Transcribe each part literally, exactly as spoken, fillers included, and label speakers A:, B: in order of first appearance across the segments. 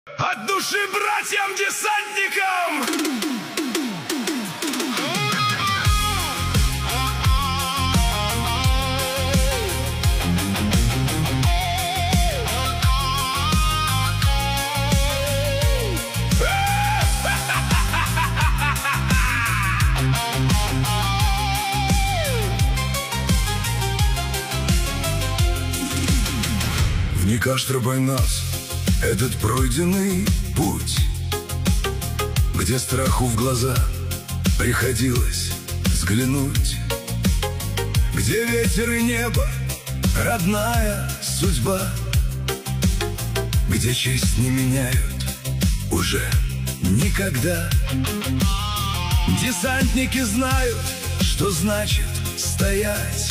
A: От души братьям-десантникам!
B: Не каштрубай нас, этот пройденный путь, где страху в глаза приходилось взглянуть, где ветер и небо, родная судьба, где честь не меняют уже никогда. Десантники знают, что значит стоять,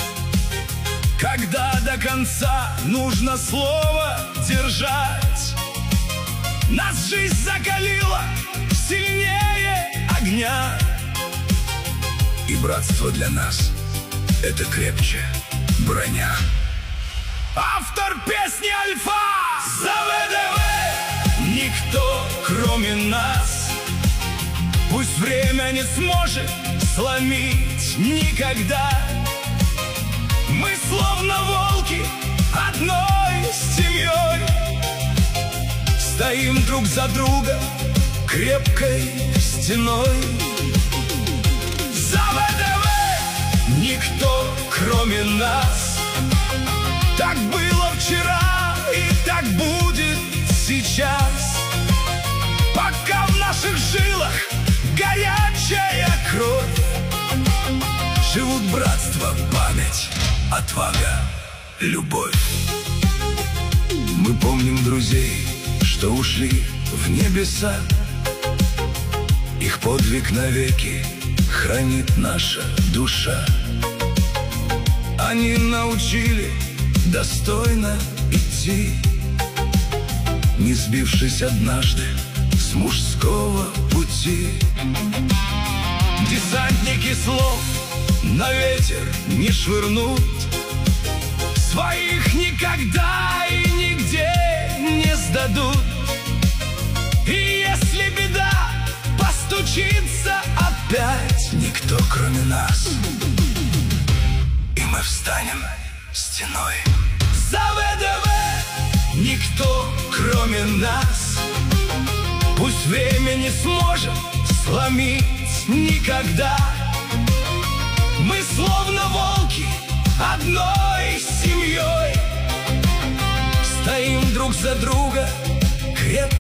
B: когда до конца нужно слово держать. Нас жизнь закалила сильнее огня, и братство для нас — это крепче броня.
A: Автор песни Альфа за ВДВ.
B: Никто, кроме нас, пусть время не сможет сломить никогда. Мы словно волки одной семьей, стоим друг за друга крепкой стеной. За ВДВ! Никто, кроме нас. Так было вчера и так будет сейчас, пока в наших жилах горячая кровь. Живут братство, память, отвага, любовь. Мы помним друзей, что ушли в небеса. Их подвиг навеки хранит наша душа. Они научили достойно идти, не сбившись однажды с мужского пути. Десантники слов на ветер не швырнут, своих никогда и нигде не сдадут. И если беда постучится опять, никто, кроме нас, и мы встанем стеной. За ВДВ! Никто, кроме нас, пусть время не сможет сломить никогда. Мы словно волки одной семьей, стоим друг за друга крепко.